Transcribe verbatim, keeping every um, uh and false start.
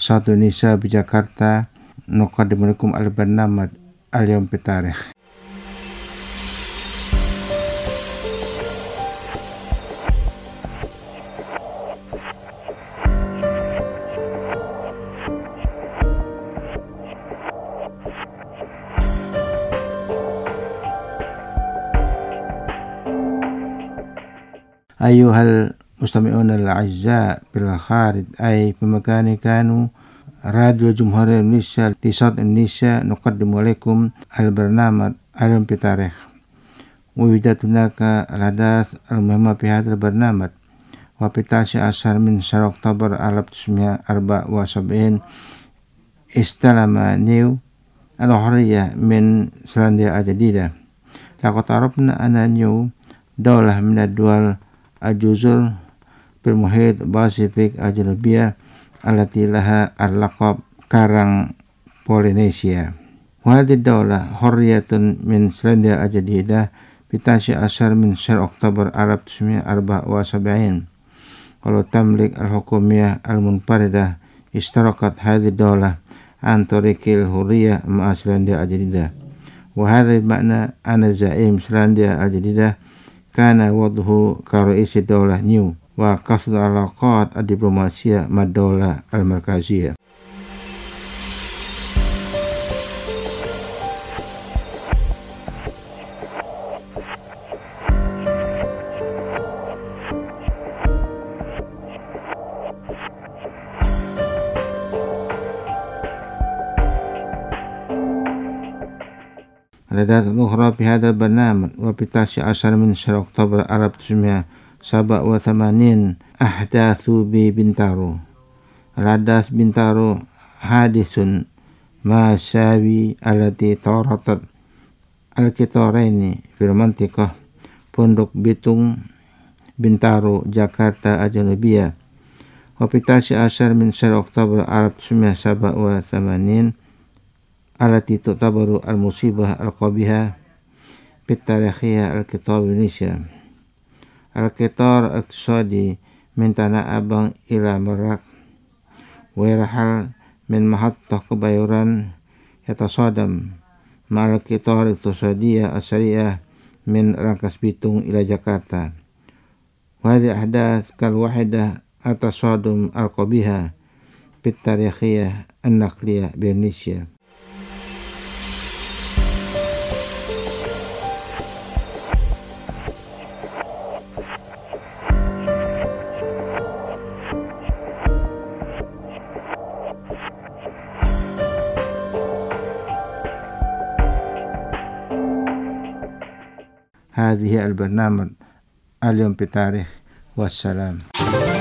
Satu Indonesia di Jakarta. Nuqaddimu lakum al-barnamaj al-yawm fi tarikh. Ayuhal mustami'un al-a'izza bil kharij ay pemakani kanu Radio Jumhuriyah Indonesia di South Indonesia nuqaddimu alaikum al-barnamaj al-yawm fi tarikh. Wujudat hunaka al-ahdath al-muhimma fi hadzal barnamaj wa fi tasi ashar min syahr Oktober alf sembilan ratus empat puluh tujuh istalama new al-hurriyah min Selandia Al-Jadida. Laqad arafna anna new daulah min ad-duwal al-juzur bil muhit Pasifik al-Janubiyah allati laha al-laqab Karang Polinesia. Wa hadhihi ad-daulah hurriyatun min Selandia Al-Jadida fi tasi ashar min syahr Oktober alf sembilan ratus empat puluh tujuh. Qalu tamlik al-hukumiyah al-munfaridah istarakat hadhihi ad-daulah an tariqil hurriyah ma'a Selandia Al-Jadida. Wa hadha bima'na anna za'im Selandia Al-Jadida kana wadhu karaisi daulah new wa qasd alaqat ad-diplomasiyah mad-daulah al-markaziyah. Al-ahdath al-ukhra fi hadzal barnamij wa fi tasi ashar min syahr Oktober alf sembilan ratus sab'a wa thamanin ahdathu bi Bintaro. Al-ahdath Bintaro hadisun ma sawi allati tawaratat al-kitaraini fil mantiqah Pondok Bitung Bintaro Jakarta Al-Janubiyah. Wa fi tasi ashar min syahr Oktober alf sembilan ratus sab'a wa thamanin alati tu'tabaru al-musibah al-qabihah fit tarikhiyah al-qitar Indonesia. Al-qitar al-iqtisadi min Tanah Abang ila Merak wa yarhal min mahattah Kebayoran yatasadam ma'al qitar al-iqtisadiyah as-sari'ah min Rangkas Bitung ila Jakarta. Wa hadhihi ahdath kal wahidah atasadum al-qabihah fit tarikhiyah an-naqliyah bi Indonesia. هذه البرنامج اليوم في تاريخ والسلام.